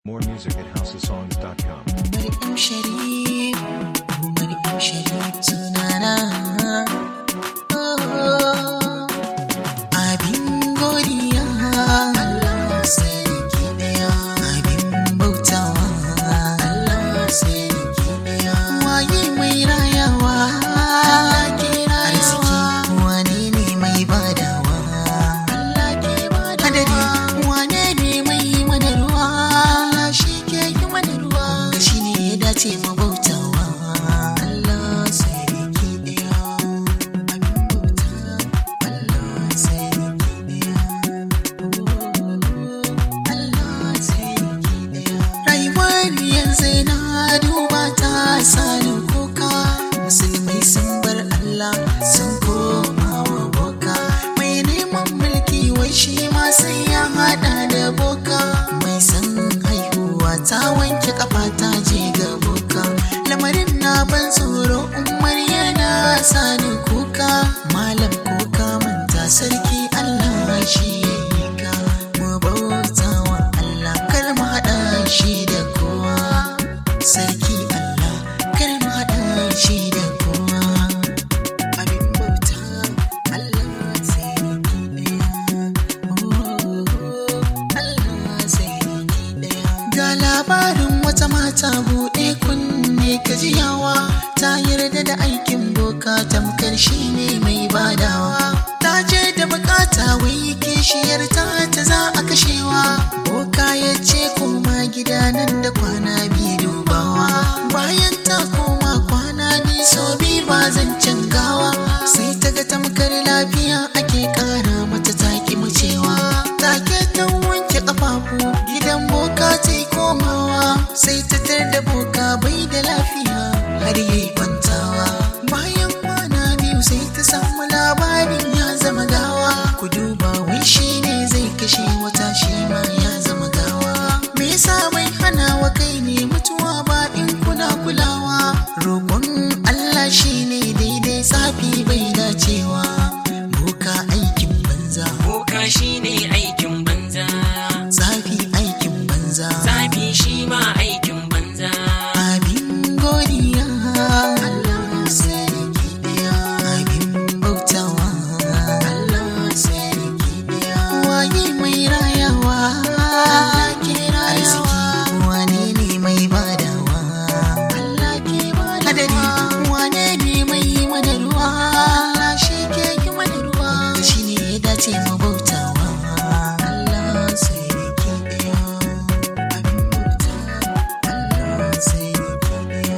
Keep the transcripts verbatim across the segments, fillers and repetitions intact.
More music at house of songs dot com. Maryam Sharif, Maryam Sharif sunana. Oh, abin godiya, Allah sarki daya. Abin bautawa, Allah sarki daya. Waye mai rayawa, Allah ke rayawa. Wane ne mai badawa, Allah ke badawa. Wane ne mai madarwa, ce mabautawa Allah sarki daya. Abin bauta Allah sarki daya. Allah sarki daya. Rayuwar yanzu na duba ta sani kuka. Musulmai sun bar Allah sun koma wa boka. Mai neman mulki wai shi ma sai ya hada da boka. Mai san haihuwa ta wanke kafa ta je ga boka. Lamarin na ban tsoro, umar yana sani kuka. Malam kuka manta sarki Allah shi ya yi ka. Mu bauta wa Allah kar mu haɗa shi da kowa. Sarki Allah kar mu haɗa shi da kowa. Abin bauta Allah sarki ɗaya. Allah sarki ɗaya. Ga labarin wata mata buɗe kunne ka jiyawa. Ta yarda da aikin boka tamkar shi ne mai badawa. Ta je da bukata wai kishiyar ta ta za a kashewa. Boka ya ce koma gida nan da kwana biyu dubawa. Bayan ta koma kwana biyu so biyu ba zan cangawa. Sai ta ga tamkar lafiya ake kara mata taki macewa. Take ta wanke kafafu gidan boka ta yi komawa. Sai ta tar da boka bai da lafiya har yayi kwantawa. Bayan kwana biyu sai ta samu labarin ya zama gawa. Ku duba wai shi ne zai kashe wata shi ma ya zama gawa. Me yasa bai hana wa kai ne mutuwa ba in kuna kulawa. Roƙon Allah shi ne daidai, tsafi bai dacewa. Boka aikin banza, Boka shi ne aikin banza, tsafi aikin banza, tsafi shi ma aikin banza. abin godiya Allah sarki daya. Abin bautawa Allah sarki daya. Waye mai rayawa, Allah ke rayawa. Wane ne mai badawa, Allah ke badawa. Wane ne mai madarwa, Allah shi ke yi madarwa. Shi ne ya dace mu bautawa Allah sarki daya. Abin bauta Allah sarki daya.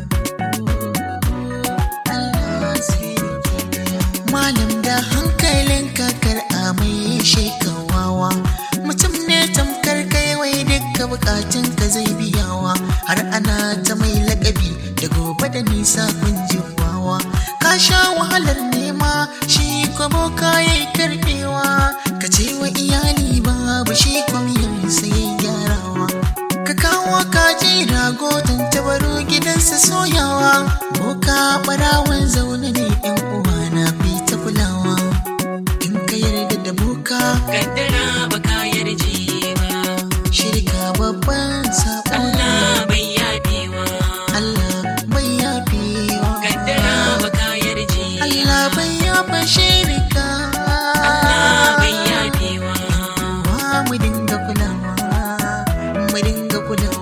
Allah sarki daya. Malam da hankalin kakar a mai shekawawa. Mutum ne tamkar kai wai dukka bukatun ka zai biyawa. Har ana ta mai lakabi da gobe da nisa kun jiwawa. Ka sha wahalar nema shi kwamo kayi karbewa. Ka ce wa iyali babu shi kwamiyar sai gyarawa. Ka kawo kaji rago don tabaro gidansa soyawa. Boka barawan zaune ne yan uwa na fi ta kulawa. In ka yarda da boka Kaddara baka yarje ba, shirka babban sabo. Allah bai yafewa. Allah bai yafewa. Kaddara baka yarje ba, Allah bai yafa shirka. Allah bai yafewa. Wa mu dinga kulawa, mu dinga kulawa.